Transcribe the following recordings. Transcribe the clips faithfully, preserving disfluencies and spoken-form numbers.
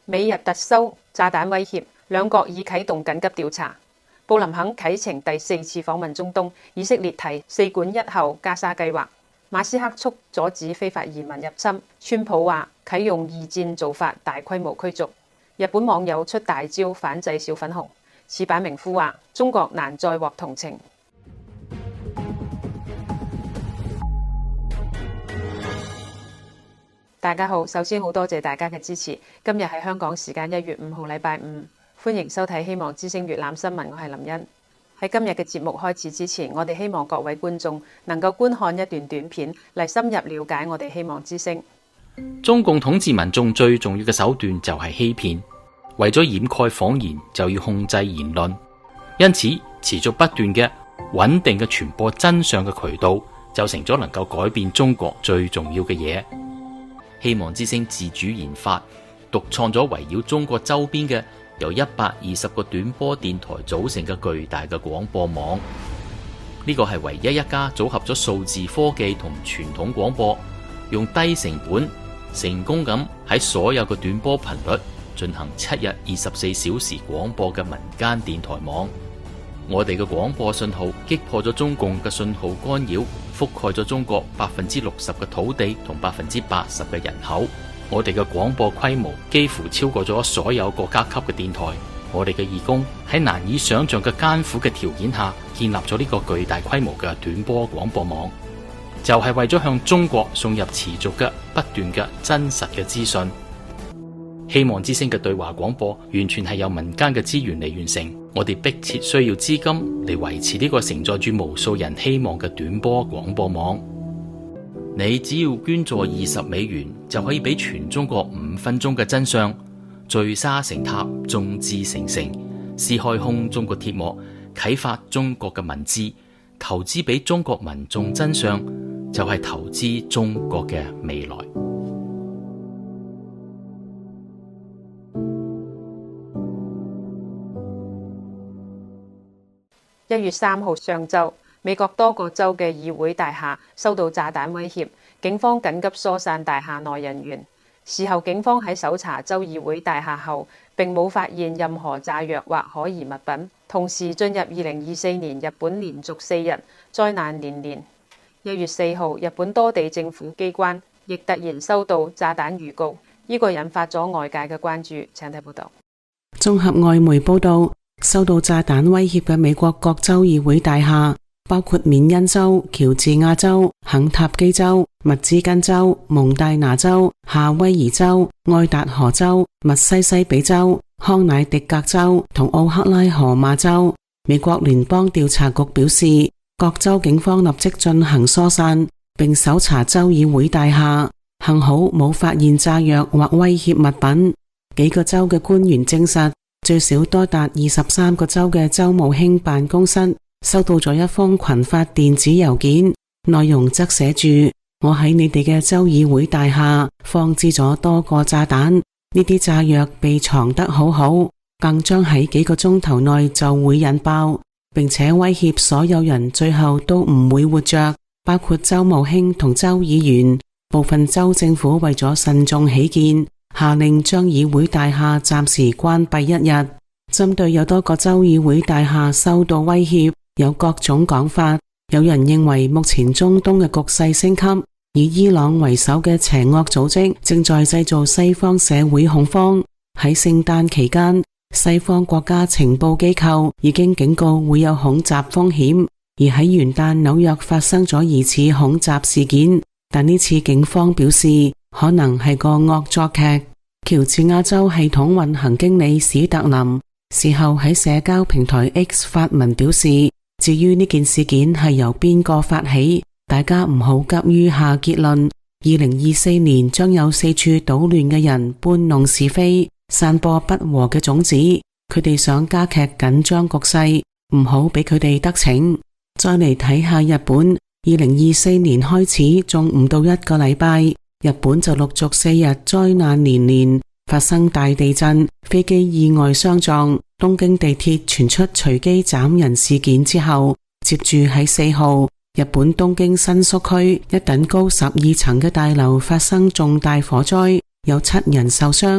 美日特收炸彈威脅，兩國已啟動緊急調查。布林肯啟程第四次訪問中東，以色列提四管一後加沙計劃。馬斯克促阻止非法移民入侵，川普話啟用二戰做法，大規模驅逐。日本網友出大招反制小粉紅，矢板明夫話中國難再獲同情。大家好，首先好多謝大家嘅支持。今日係香港時間一月五號禮拜五，歡迎收睇希望之聲粵覽新聞，我係林茵。喺今日嘅節目開始之前，我哋希望各位觀眾能夠觀看一段短片嚟深入了解我哋希望之聲。 中共統治民眾最重要嘅手段就係欺騙，為咗掩蓋謊言就要控制言論，因此持續不斷嘅穩定嘅傳播真相嘅渠道就成咗能夠改變中國最重要嘅嘢。希望之聲自主研發獨創咗圍繞中國周邊嘅由一百二十個短波電台組成嘅巨大嘅廣播網，呢個係唯一一家組合咗數字科技同傳統廣播，用低成本成功咁喺所有嘅短波頻率進行七日二十四小時廣播嘅民間電台網。我哋嘅廣播信號擊破咗中共嘅信號干擾，覆蓋咗中國百分之六十嘅土地同百分之八十嘅人口。我哋嘅廣播規模幾乎超過咗所有國家級嘅電台。我哋嘅義工喺難以想象嘅艱苦嘅條件下建立咗呢個巨大規模嘅短波廣播網，就係為咗向中國送入持續嘅不斷嘅真實嘅資訊。希望之聲嘅對話廣播完全係由民間嘅資源嚟完成，我哋迫切需要資金嚟維持呢個承載住無數人希望嘅短波廣播網。你只要捐助二十美元，就可以俾全中國五分鐘嘅真相，聚沙成塔，眾志成城，撕開空中嘅鐵幕，啟發中國嘅文字，投資俾中國民眾真相，就係投資中國嘅未來。 一月三號上晝，美國多個州嘅議會大廈收到炸彈威脅，警方緊急疏散大廈內人員。事後警方喺搜查州議會大廈後，並冇發現任何炸藥或可疑物品。同時進入二零二四年，日本連續四日災難連連。一月四號，日本多地政府機關亦突然收到炸彈預告，呢個引發咗外界嘅關注。請睇報道。 綜合外媒報道，受到炸彈威脅嘅美國各州議會大廈包括緬因州、喬治亞州、肯塔基州、密芝根州、蒙大拿州、夏威夷州、愛達荷州、密西西比州、康乃狄格州同奧克拉荷馬州。美國聯邦調查局表示，各州警方立即進行疏散，並搜查州議會大廈，幸好冇發現炸藥或威脅物品。幾個州嘅官員證實，最少多達二十三個州嘅州務卿辦公室收到咗一封群發電子郵件，內容則寫住：我喺你哋嘅州議會大廈放置咗多個炸彈，呢啲炸藥被藏得好好，更將喺幾個鐘頭內就會引爆，並且威脅所有人最後都唔會活着，包括州務卿同州議員。部分州政府為咗慎重起見，下令將議會大廈暫時關閉一日。針對有多個州議會大廈受到威脅，有各種講法。有人認為目前中東嘅局勢升級，以伊朗為首嘅邪惡組織正在製造西方社會恐慌。喺聖誕期間，西方國家情報機構已經警告會有恐襲風險，而喺元旦紐約發生咗疑似恐襲事件，但呢次警方表示可能係個惡作劇。喬治亞州系統運行經理史特林事後喺社交平台 X 發文表示，至於呢件事件係由邊個發起，大家唔好急於下結論。二零二四年將有四處搗亂嘅人搬弄是非，散播不和嘅種子，佢哋想加劇緊張局勢，唔好俾佢哋得逞。再嚟睇下日本，二零二四年開始仲唔到一個禮拜，日本就陸續四日災難連連，發生大地震、飛機意外相撞、東京地鐵傳出隨機斬人事件之後，接住喺四號，日本東京新宿區一等高十二層嘅大樓發生重大火災，有七人受傷。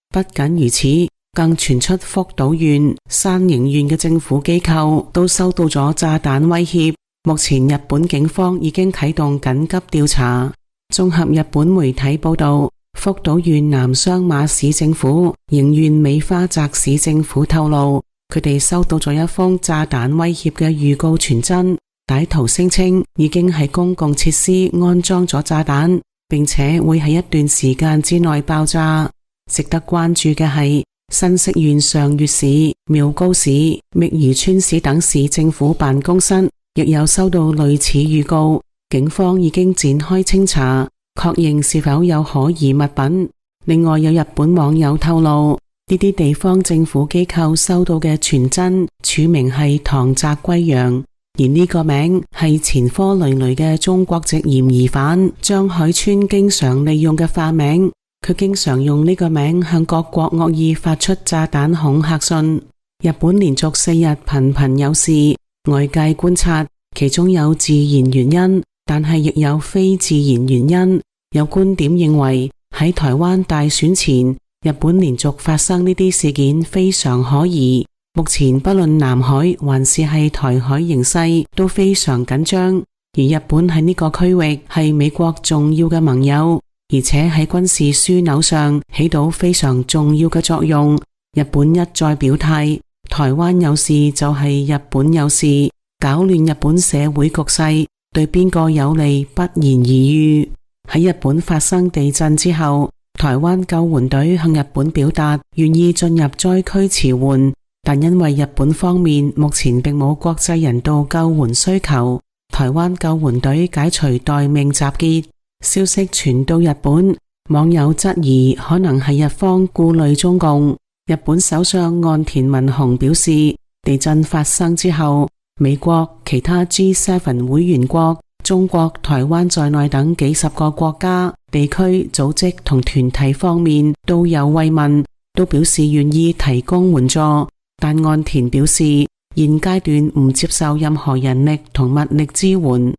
不僅如此，更傳出福島縣、山形縣嘅政府機構都收到咗炸彈威脅。目前日本警方已經啟動緊急調查。綜合日本媒體報道，福島縣南相馬市政府、刑縣美花澤市政府透露，佢哋收到咗一封炸彈威脅嘅預告傳真，歹徒聲稱已經喺公共設施安裝咗炸彈，並且會喺一段時間之內爆炸。值得關注嘅係，新潟縣上越市、妙高市、覓宜川市等市政府辦公室亦有收到類似預告，警方已經展開清查，確認是否有可疑物品。另外有日本網友透露，呢啲地方政府機構收到嘅傳真署名係唐澤圭陽，而呢個名係前科累累嘅中國籍嫌疑犯張海川經常利用嘅化名。佢經常用呢個名向各國惡意發出炸彈恐嚇信。日本連續四日頻頻有事，外界觀察其中有自然原因，但係亦有非自然原因。有觀點認為，喺台灣大選前，日本連續發生呢啲事件非常可疑。目前不論南海還是係台海形勢都非常緊張，而日本喺呢個區域係美國重要嘅盟友，而且喺軍事樞紐上起到非常重要嘅作用。日本一再表態，台灣有事就係日本有事，搞亂日本社會局勢，對邊個有利不言而喻。喺日本發生地震之後，台灣救援隊向日本表達願意進入災區馳援，但因為日本方面目前並冇國際人道救援需求，台灣救援隊解除待命集結。消息傳到日本，網友質疑可能係日方顧慮中共。日本首相岸田文雄表示，地震發生之後，美國、其他 G 七 會員國、中國、台灣在內等幾十個國家、地區、組織同團體方面都有慰問，都表示願意提供援助。但岸田表示，現階段唔接受任何人力同物力支援。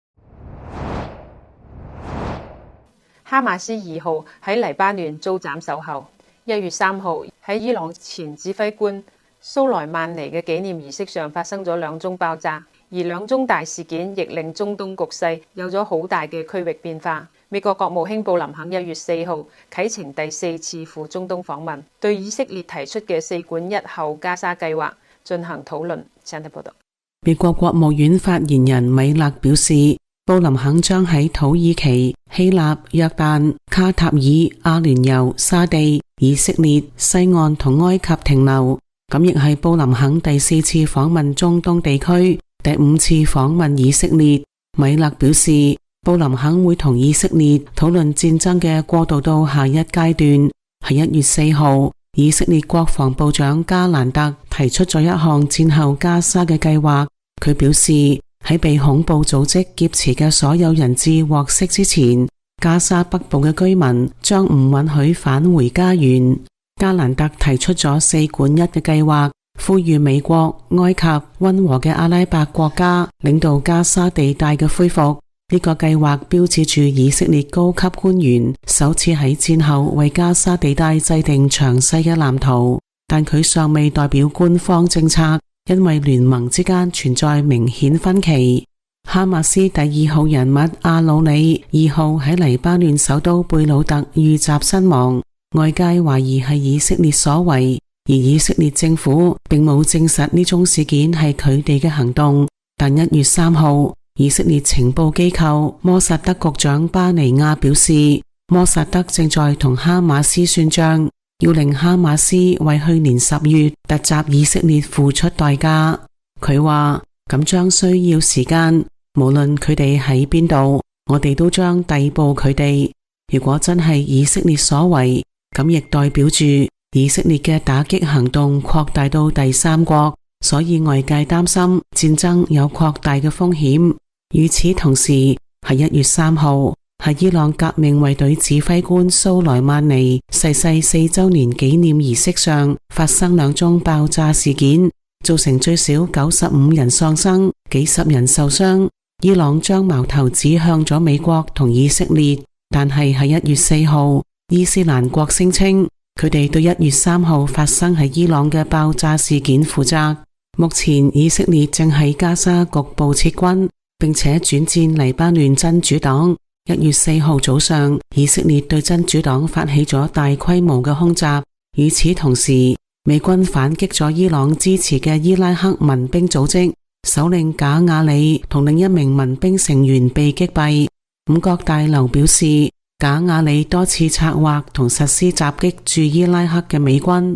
哈馬斯二號喺黎巴嫩遭斬首後，一月三號喺伊朗前指揮官蘇萊曼尼嘅紀念儀式上發生咗兩宗爆炸，而兩宗大事件亦令中東局勢有咗好大嘅區域變化。美國國務卿布林肯一月四號啟程第四次赴中東訪問，對以色列提出嘅四管一後加沙計劃進行討論。請睇報道。 美國國務院發言人米勒表示，布林肯將喺土耳其、希臘、約旦、卡塔爾、阿聯酋、沙地、以色列、西岸同埃及停留。咁亦係布林肯第四次訪問中東地區，第五次訪問以色列。米勒表示，布林肯會同以色列討論戰爭嘅過渡到下一階段。喺一月四號，以色列國防部長加蘭特提出咗一項戰後加沙嘅計劃。佢表示，喺被恐怖組織劫持嘅所有人質獲釋之前，加沙北部嘅居民將唔允許返回家園。加蘭特提出咗四管一嘅計劃，呼籲美國、埃及、溫和嘅阿拉伯國家領導加沙地帶嘅恢復。呢個計劃標誌住以色列高級官員首次喺戰後為加沙地帶制定詳細嘅藍圖，但佢尚未代表官方政策，因為聯盟之間存在明顯分歧。哈馬斯第二號人物阿魯里二號喺黎巴嫩首都貝魯特遇襲身亡，外界懷疑係以色列所為，而以色列政府並冇證實呢宗事件係佢哋嘅行動。但一月三號，以色列情報機構摩薩德局長巴尼亞表示，摩薩德正在同哈馬斯算賬，要令哈馬斯為去年十月突襲以色列付出代價。佢話咁將需要時間，無論佢哋喺邊度，我哋都將逮捕佢哋。如果真係以色列所為，咁亦代表住以色列嘅打擊行動擴大到第三國，所以外界擔心戰爭有擴大嘅風險。與此同時，喺一月三號，喺伊朗革命衛隊指揮官蘇萊曼尼逝世四周年紀念儀式上發生兩宗爆炸事件，造成最少九十五人喪生，幾十人受傷。伊朗將矛頭指向咗美國同以色列，但係喺一月四號，伊斯蘭國聲稱佢哋對一月三號發生喺伊朗嘅爆炸事件負責。目前以色列正喺加沙局部撤軍，並且轉戰黎巴嫩真主黨。一月四號早上，以色列對真主黨發起咗大規模嘅空襲。與此同時，美軍反擊咗伊朗支持嘅伊拉克民兵組織，首領賈瓦里同另一名民兵成員被擊斃。五角大樓表示，賈瓦里多次策劃同實施襲擊駐伊拉克嘅美軍。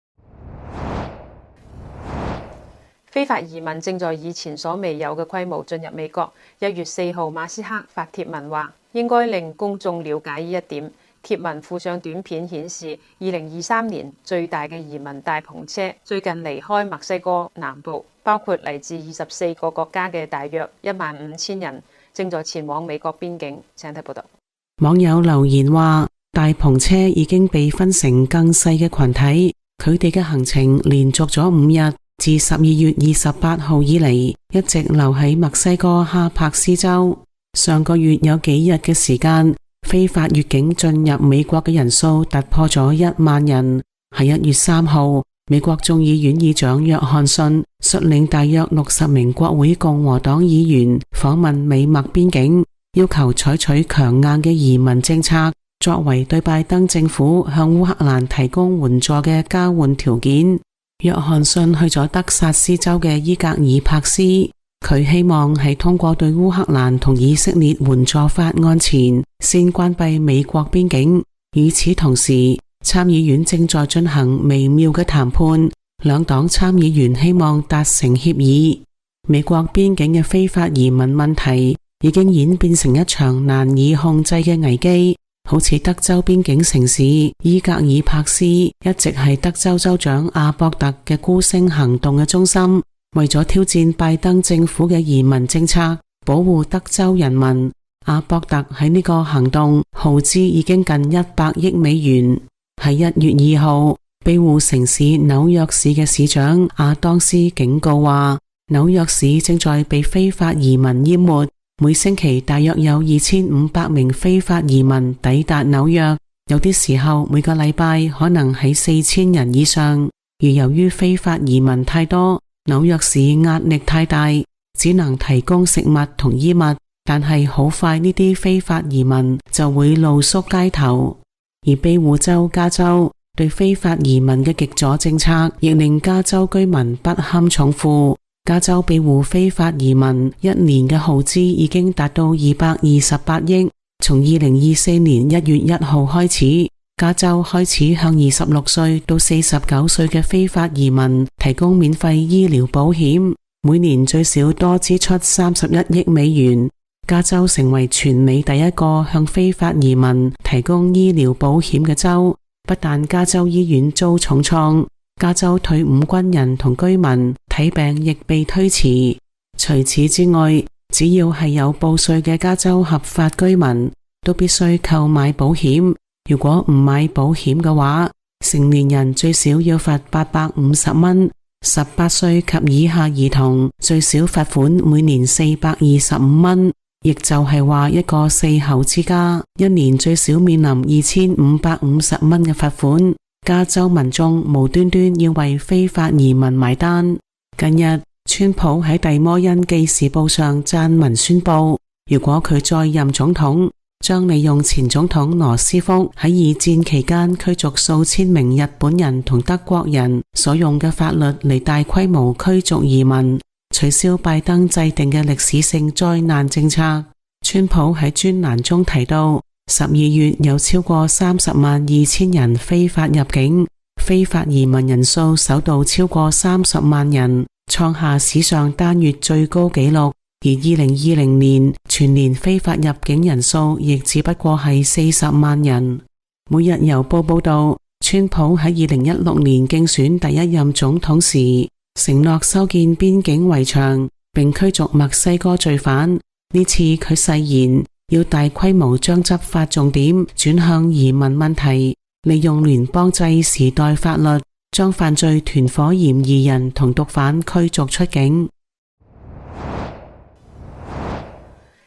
非法移民正在以前所未有嘅規模進入美國。一月四號，馬斯克發帖文話，應該令公眾了解呢一點。帖文附上短片顯示，二零二三年最大嘅移民大篷車最近離開墨西哥南部，包括嚟自二十四個國家嘅大約一萬五千人，正在前往美國邊境。請睇報道。 網友留言話，大篷車已經被分成更細嘅群體，佢哋嘅行程連續咗五日，自十二月二十八號以嚟，一直留喺墨西哥哈柏斯州。上個月有幾日嘅時間，非法越境進入美國嘅人數突破咗一萬人。喺一月三號，美國眾議院議長約翰遜率領大約六十名國會共和黨議員訪問美墨邊境，要求採取強硬嘅移民政策，作為對拜登政府向烏克蘭提供援助嘅交換條件。約翰遜去咗德薩斯州嘅伊格爾帕斯，佢希望喺通過對烏克蘭同以色列援助法案前，先關閉美國邊境。與此同時，參議院正在進行微妙嘅談判，兩黨參議員希望達成協議。美國邊境嘅非法移民問題已經演變成一場難以控制嘅危機。好似德州邊境城市伊格爾帕斯一直係德州州長阿博特嘅孤星行動嘅中心，為咗挑戰拜登政府嘅移民政策，保護德州人民，阿博特喺呢個行動耗資已經近一百億美元。喺一月二號，庇護城市紐約市嘅市長阿當斯警告話，紐約市正在被非法移民淹沒，每星期大約有二千五百名非法移民抵達紐約，有啲時候每個禮拜可能喺四千人以上。而由於非法移民太多，紐約市壓力太大，只能提供食物同衣物，但係好快呢啲非法移民就會露宿街頭。而庇護州加州對非法移民嘅極左政策，亦令加州居民不堪重負。加州庇護非法移民一年嘅耗資已經達到二百二十八億。從二零二四年一月一號開始，加州開始向二十六歲到四十九歲嘅非法移民提供免費醫療保險，每年最少多支出三十一億美元。加州成為全美第一個向非法移民提供醫療保險嘅州。不但加州醫院遭重創，加州退伍軍人同居民睇病亦被推遲。除此之外，只要係有報稅嘅加州合法居民，都必須購買保險。如果唔買保險嘅話，成年人最少要罰八百五十蚊，十八歲及以下兒童最少罰款每年四百二十五蚊。亦就係話，一個四口之家一年最少面臨二千五百五十蚊嘅罰款。加州民眾無端端要為非法移民埋單。近日，川普喺蒂摩恩記事報上撰文宣布，如果佢再任總統，將利用前總統羅斯福喺二戰期間驅逐數千名日本人同德國人所用嘅法律嚟大規模驅逐移民，取消拜登制定嘅歷史性災難政策。川普喺專欄中提到，十二月有超過三十萬二千人非法入境，非法移民人數首度超過三十萬人，創下史上單月最高紀錄。而二零二零年全年非法入境人數亦只不過係四十萬人。每日郵報報道，川普喺二零一六年競選第一任總統時，承諾修建邊境圍牆並驅逐墨西哥罪犯。呢次佢誓言要大規模將執法重點轉向移民問題，利用聯邦制時代法律將犯罪團夥嫌疑人同毒販驅逐出境。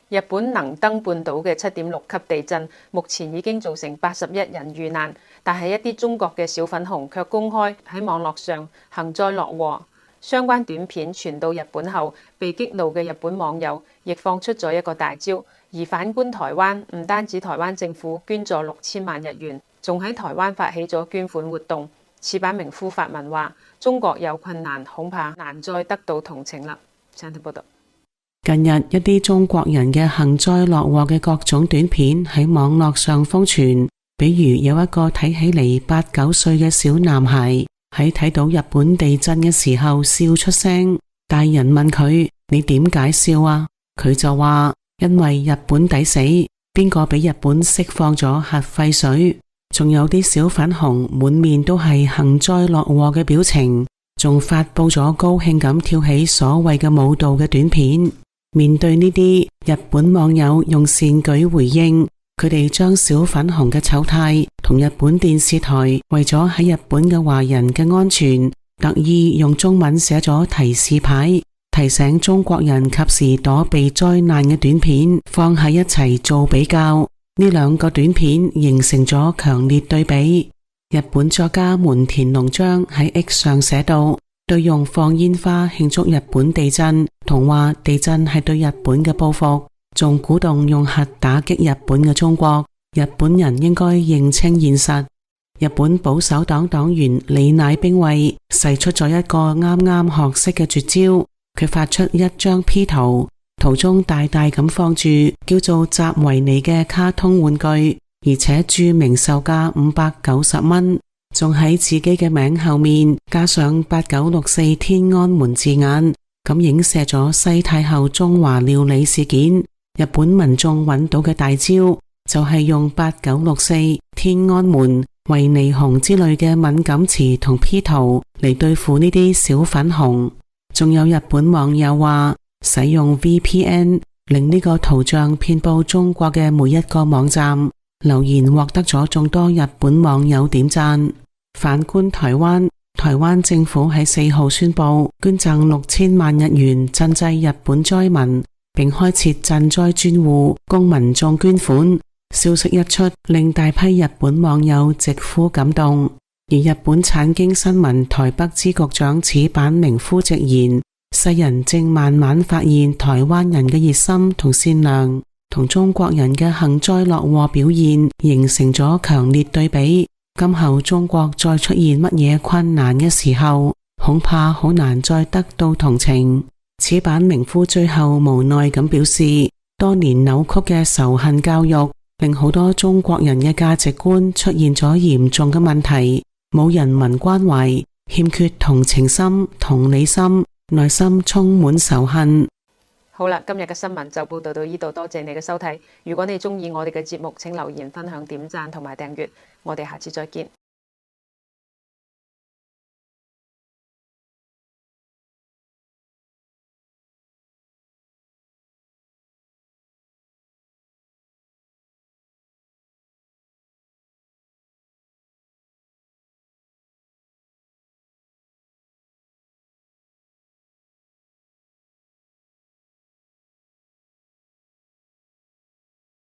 日本能登半島嘅七點六級地震，目前已經造成八十一人遇難，但係一啲中國嘅小粉紅卻公開喺網絡上幸災樂禍。相關短片傳到日本後，被激怒嘅日本網友亦放出咗一個大招，而反觀台灣，唔單止台灣政府捐助六千萬日元，仲喺台灣發起咗捐款活動。矢板明夫發文話：中國有困難，恐怕難再得到同情啦。請聽報道。 近日一啲中國人嘅幸災樂禍嘅各種短片喺網絡上瘋傳，比如有一個睇起嚟八九歲嘅小男孩喺睇到日本地震嘅時候笑出聲，大人問佢：你點解笑啊？佢就話：因為日本抵死，邊個俾日本釋放咗核廢水？仲有啲小粉紅滿面都係幸災樂禍嘅表情，仲發佈咗高興咁跳起所謂嘅舞蹈嘅短片。面對呢啲，日本網友用善舉回應，佢哋將小粉紅嘅醜態同日本電視台為咗喺日本嘅華人嘅安全，特意用中文寫咗提示牌，提醒中國人及時躲避災難嘅短片放喺一齊做比較。呢兩個短片形成咗強烈對比。日本作家門田龍章喺 X 上寫道，對用放煙花慶祝日本地震，同話地震係對日本嘅報復，仲鼓動用核打擊日本嘅中國。日本人應該認清現實。日本保守黨黨員李乃兵衛使出咗一個啱啱學識嘅絕招，佢發出一張 P 圖，圖中大大咁放住叫做集維尼嘅卡通玩具，而且注明售價五百九十蚊。仲喺自己嘅名後面加上八九六四天安門字眼，咁影射咗西太后中華料理事件。日本民眾揾到嘅大招就係用八九六四天安門、維尼熊之類嘅敏感詞同 P 圖嚟對付呢啲小粉紅。仲有日本網友話，使用 V P N 令呢個圖像遍佈中國嘅每一個網站，留言獲得咗眾多日本網友點讚。反觀台灣，台灣政府喺四號宣布捐贈六千萬日元賑濟日本災民，並開設賑災專戶供民眾捐款。消息一出，令大批日本網友直呼感動。而日本產經新聞台北支局長矢板明夫直言，世人正慢慢發現台灣人嘅熱心同善良，同中國人嘅幸災樂禍表現形成咗強烈對比。今後中國再出現乜嘢困難嘅時候，恐怕好難再得到同情。矢板明夫最後無奈咁表示，多年扭曲嘅仇恨教育令好多中國人嘅價值觀出現咗嚴重嘅問題，冇人民關懷，欠缺同情心、同理心，內心充滿仇恨。 好啦，今日嘅新聞就報道到呢度，多謝你嘅收睇。如果你中意我哋嘅節目，請留言、分享、點讚同埋訂閱。我哋下次再見。